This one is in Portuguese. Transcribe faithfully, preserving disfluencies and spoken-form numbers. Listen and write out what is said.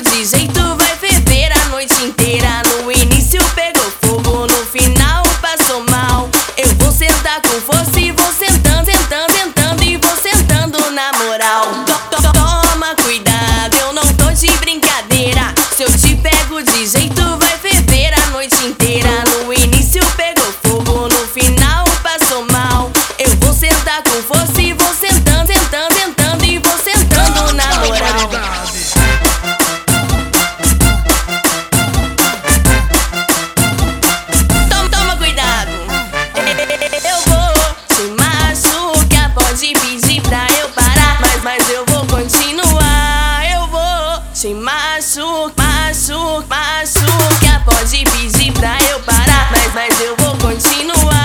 de jeito, vai ferver a noite inteira. No início pegou fogo, no final passou mal. Eu vou sentar com força e vou sentando, sentando, sentando e vou sentando na moral. Toma cuidado, eu não tô de brincadeira. Se eu te pego de jeito, vai ferver a noite inteira. No início pegou fogo, no final passou mal. Eu vou sentar com força e vou sentando, sentando, sentando e vou sentando na moral. Toma, toma cuidado, eu vou te machucar. Pode pedir pra eu parar, mas, mas eu vou continuar. Eu vou te machucar, machucar, machucar. Pode pedir pra eu parar, mas, mas eu vou continuar.